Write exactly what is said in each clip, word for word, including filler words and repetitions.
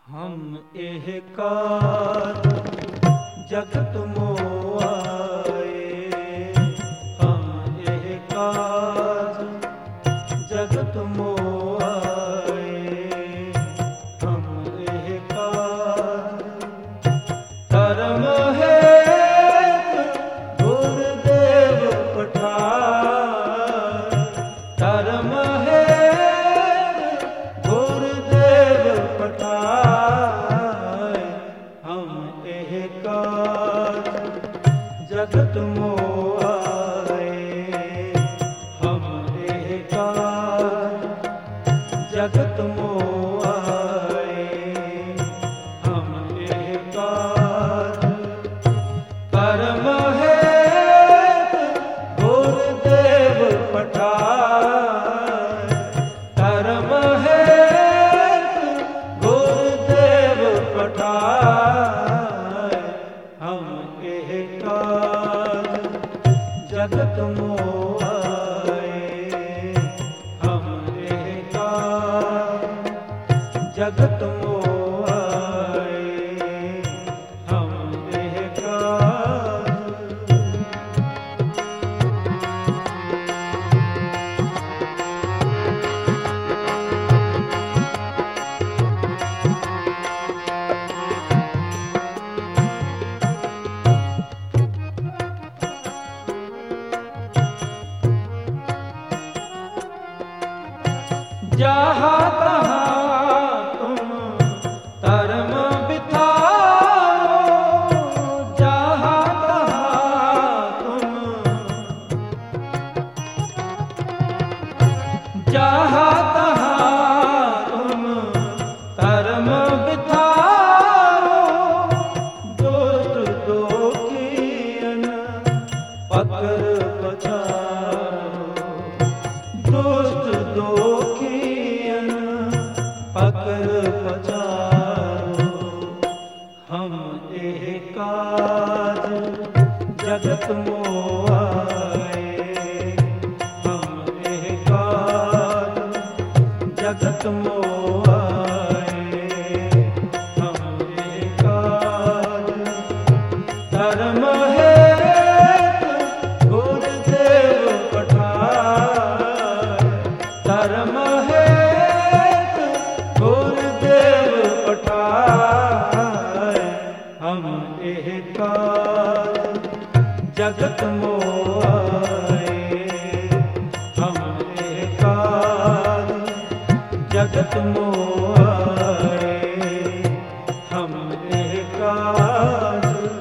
हम एह काज जगत मोह आए, हम एह काज जगत मोह आए, हम एह काज कर्म हेतु गुरुदेव पठार, कर्म हेतु गुरुदेव पठार, हम एह काज जगत मोह आए, हम एह काज जगत मोह आए, हम एह काज कर्म हेतु गुरुदेव पठार, कर्म हेतु गुरुदेव पठार, हम एह काज जगत मोह आए, हम एह काज जगत मोह आए, हम एह काज जहाँ तहाँ तुम धर्म बिताओ, जहाँ तहाँ तुम, जहाँ तहाँ तुम धर्म बिताओ, दोस्त दोखियन पकड़ पछाड़ो, दोस्त दोखियन पकड़ पछाड़ो, हम एह काज जगत मोह आए, हम एह काज जगत मोह आए, हम एह काज धर्म हेतु गुरुदेव पठार, धर्म हेतु गुरुदेव पठार, हम एह काज जगत मोह आए, हम एह काज जगत मोह आए, हम एह काज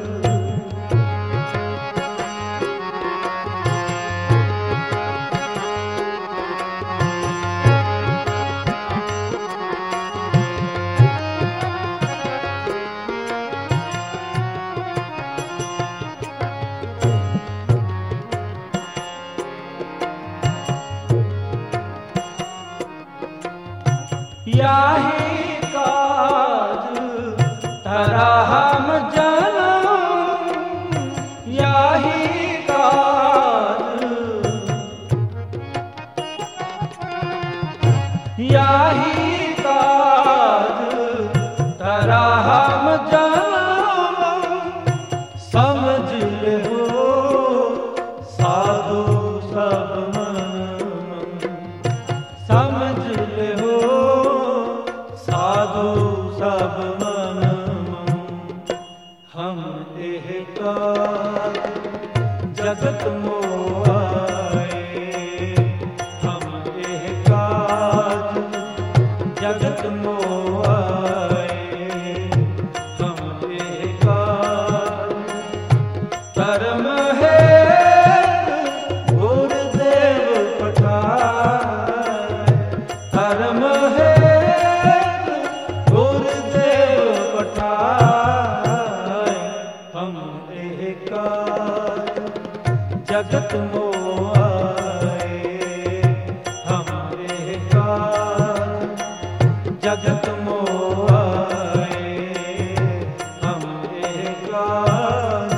याही काज धरा हम जनम, याही काज, याही काज धरा हम जनम, समझ ले हो साधु सब मन, समझ ले हो साधु सब मन, हम एह काज जगत मोह आए, हम एह काज जगत मोह आए, हम एह काज कर्म हेतु गुरुदेव पठार, कर्म हेतु गुरुदेव पठार, हम एह काज जगत मोह आए, हम एह काज जगत मोह आए, हम एह काज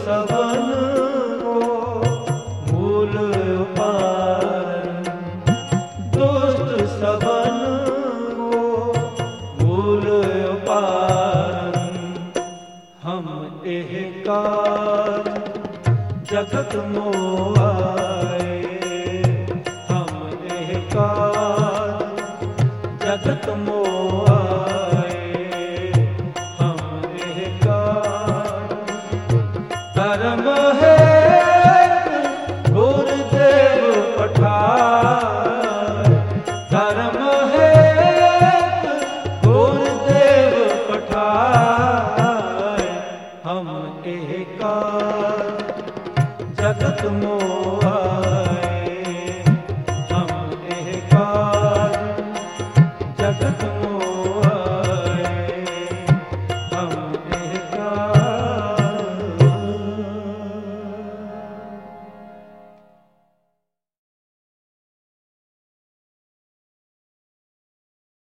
सबन को मूल उपारन, दुष्ट सबन को मूल उपारन। हम एह काज जगत मोह आए, हम एह काज जगत मोह आए, हम एह काज धर्म